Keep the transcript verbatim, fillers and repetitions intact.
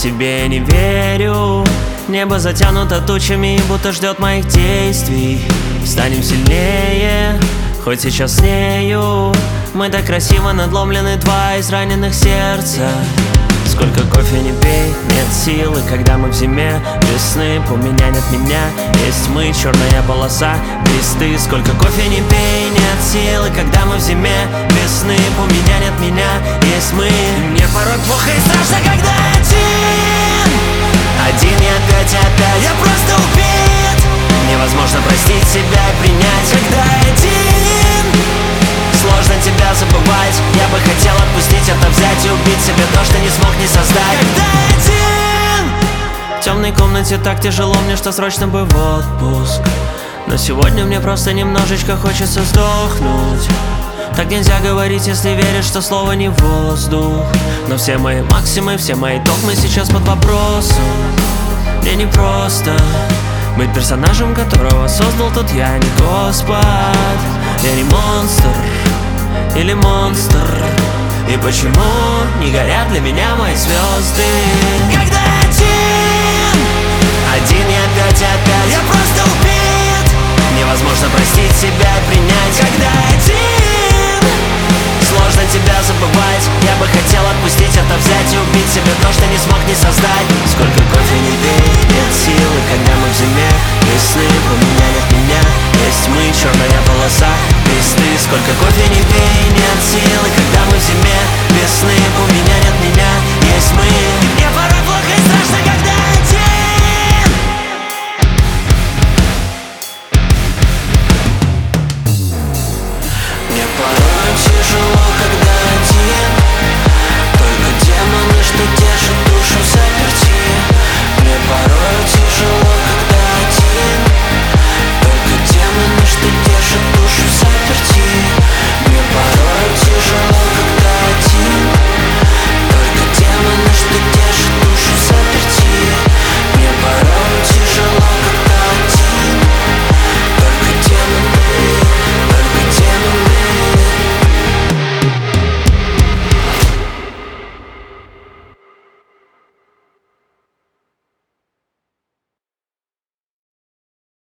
себе не верю. Небо затянуто тучами, будто ждет моих действий. Станем сильнее, хоть сейчас с нею. Мы так красиво надломлены, два израненных сердца. Сколько кофе не пей, нет силы, когда мы в зиме. Весны, у меня нет меня, есть мы, черная полоса, листы. Сколько кофе не пей, нет силы, когда мы в зиме. Весны, у меня нет меня, есть мы. Мне порой плохо и страшно, когда один. Один я опять, опять, я просто убит. Невозможно простить себя и принять, когда один. Сложно тебя забывать. Я бы хотел отпустить это, взять и убить себе то, что не смог не создать. Когда один. В темной комнате так тяжело мне, что срочно бы в отпуск. Но сегодня мне просто немножечко хочется сдохнуть. Так нельзя говорить, если веришь, что слово не воздух. Но все мои максимы, все мои догмы сейчас под вопросом. Мне не просто быть персонажем, которого создал тут я, не Господь. Я не монстр или монстр. И почему не горят для меня мои звезды? Когда один. Один я опять, опять, я просто убит. Невозможно простить себя и принять, когда один. Сложно тебя забывать. Я бы хотел отпустить это, взять и убить себе то, что не смог не создать. Сколько кофе не пей, нет силы, когда мы в зиме. Весны, у меня нет меня, есть мы, черная полоса, листы. Сколько кофе не пей, нет силы, когда мы в зиме. Весны, у меня нет меня, есть мы. Мне порой плохо и страшно, когда один. Мне порой тяжело, когда один. Только демоны, что держат душу заперти. Мне порой тяжело, когда один. Только демоны, что держат душу заперти.